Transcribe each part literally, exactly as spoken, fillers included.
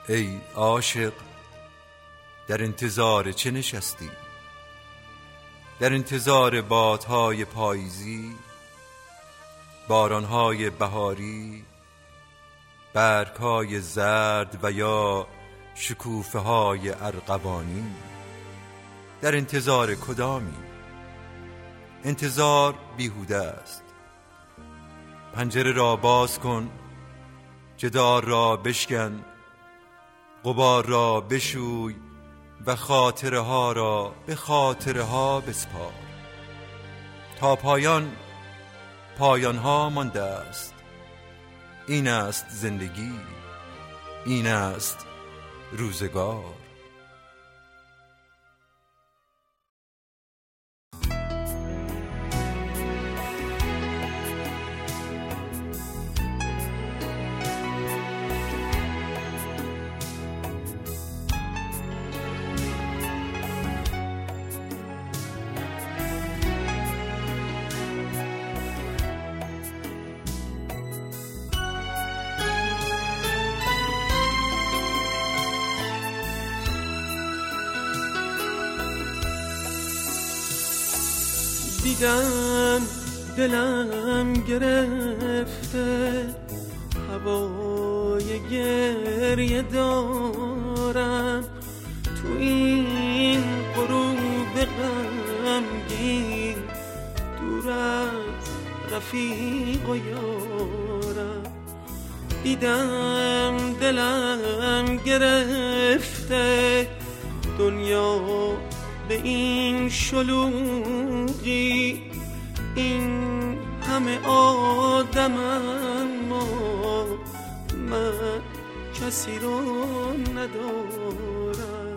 ای عاشق در انتظار چه نشستی؟ در انتظار بادهای پاییزی، بارانهای بهاری، برگهای زرد و یا شکوفه های ارغوانی؟ در انتظار کدامی؟ انتظار بیهوده است. پنجره را باز کن، جدار را بشکن، غبار را بشوی و خاطره ها را به خاطره ها بسپار. تا پایان پایان ها مانده است. این است زندگی، این است روزگار. دیدم دلم گرفته، هوای گریه دارم تو این غروب غمگین، دور از رفیق و یارم. دیدم دلم گرفته، دنیا به این شلوغی، این همه آدم اما من کسی رو ندارم.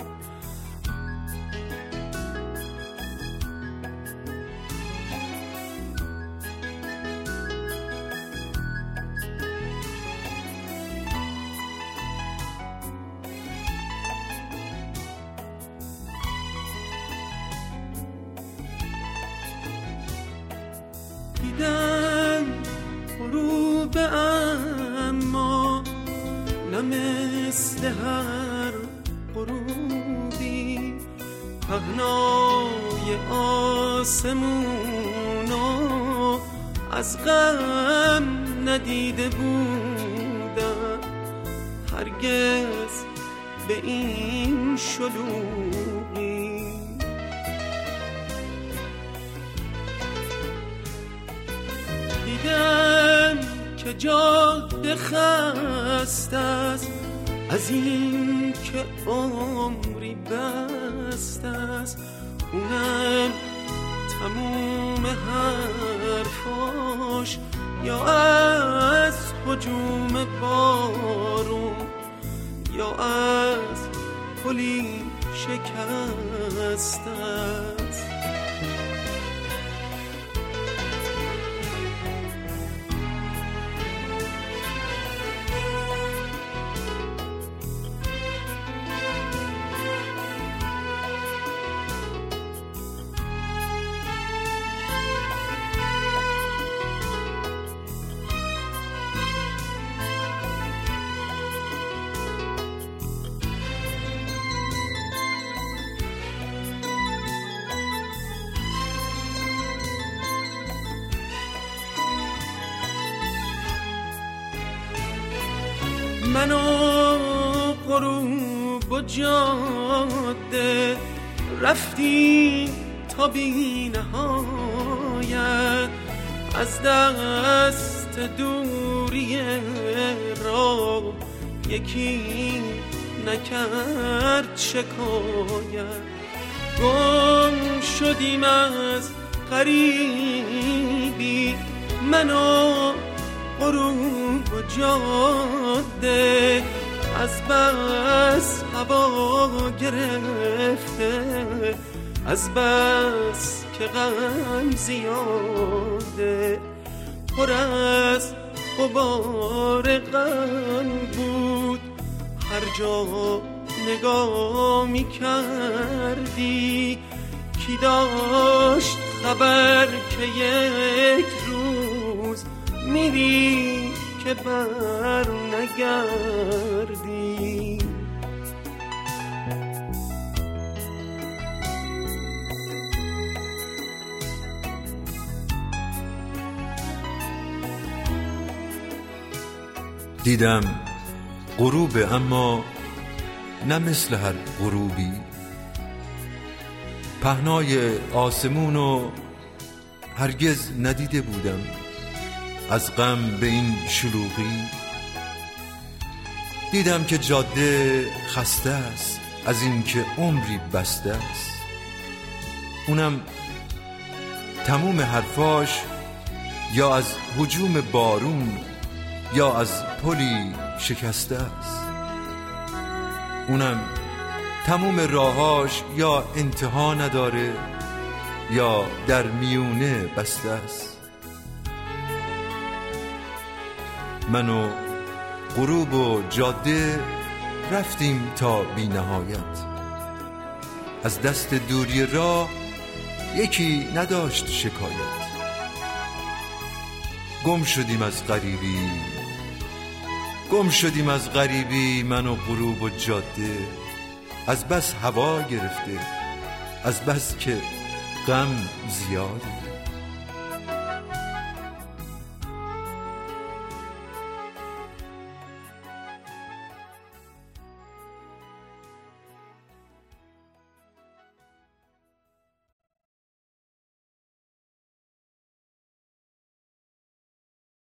دیدم غروب اما نه مثل هر غروبی، پهنای آسمونو از غم ندیده بودم هرگز به این شلوغی. دیدم که جاده خسته است از این که عمری بسته است، اونم تموم حرفاش یا از هجوم بارون یا از پلی شکسته است. من و غروب و جاده رفتیم تا بی نهایت، از دست دوری راه یکی نکرد شکایت. گم شدیم از غریبی، من و غروب و جاده، از بس هوا گرفته، از بس که غم زیاده، پر از غبار غم بود. هر جا نگاه می کردی کی داشت خبر که یک روز میری که بر نگردی. دیدم غروب، اما نه مثل هر غروبی. پهنای آسمونو هرگز ندیده بودم، از غم به این شلوغی. دیدم که جاده خسته است از این که عمری بسته است، اونم تموم حرفاش یا از هجوم بارون یا از پلی شکسته است، اونم تموم راهاش یا انتها نداره یا در میونه بسته است. من و غروب و جاده رفتیم تا بی نهایت، از دست دوری راه یکی نداشت شکایت. گم شدیم از غریبی، گم شدیم از غریبی، من و غروب و جاده. از بس هوا گرفته، از بس که غم زیاده.